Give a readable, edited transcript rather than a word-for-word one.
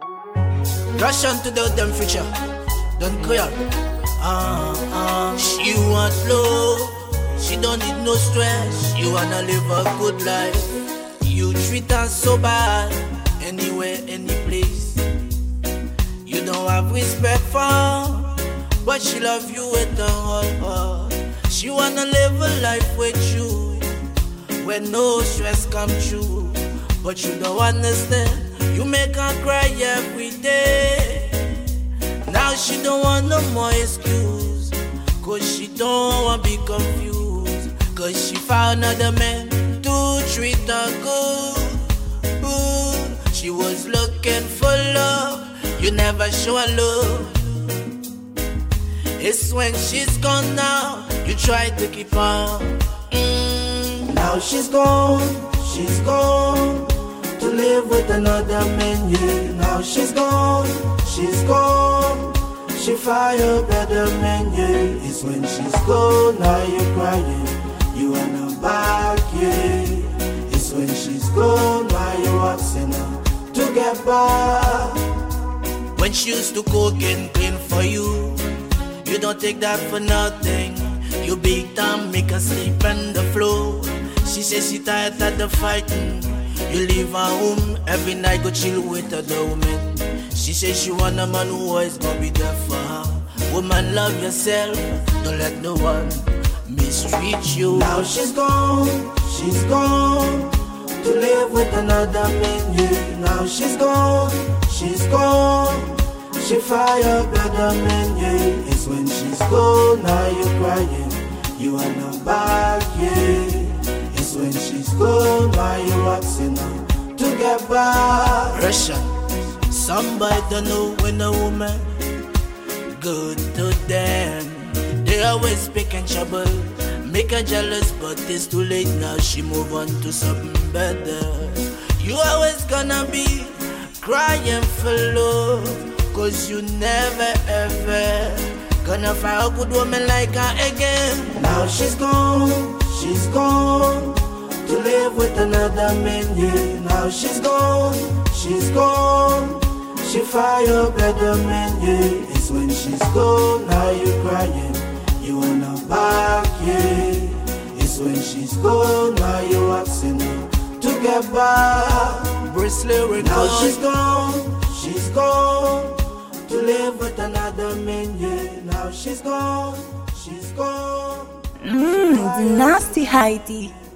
Rush on to the damn future. Don't clear. She want love. She don't need no stress. She wanna live a good life. You treat her so bad. Anywhere, any place. You don't have respect for her, but she love you with her whole heart. She wanna live a life with you, where no stress come true. But you don't understand. You make her cry every day. Now she don't want no more excuse, cause she don't want to be confused. Cause she found another man to treat her good. She was looking for love, you never show her love. It's when she's gone now, you try to keep her. Now she's gone to live with another man, yeah. Now she's gone, she fire better man, yeah. It's when she's gone, now you're crying, you are not back, yeah. It's when she's gone, now you're asking her to get back. When she used to cook and clean for you, you don't take that for nothing. You big time, make her sleep on the floor. She says she tired of the fighting. You leave her home every night, go chill with other women. She says she want a man who always gonna be there for her. Woman, love yourself, don't let no one mistreat you. Now she's gone to live with another man, yeah. Now she's gone, she fire better man, yeah. It's when she's gone, now you're crying, you are not back, yeah. It's when she's gone, now you're asking her to get back. Russian, somebody don't know when a woman good to them. They always picking trouble, make her jealous, but it's too late now. She move on to something better. You always gonna be crying for love, cause you never ever gonna find a good woman like her again. Now she's gone to live with another man, yeah. Now she's gone, she fire better man, yeah. It's when she's gone, now you're crying, you are not back, yeah. It's when she's gone, now you're asking her to get back. Bristly, now she's gone to live with another man, yeah. Now she's gone. The nasty Heidi.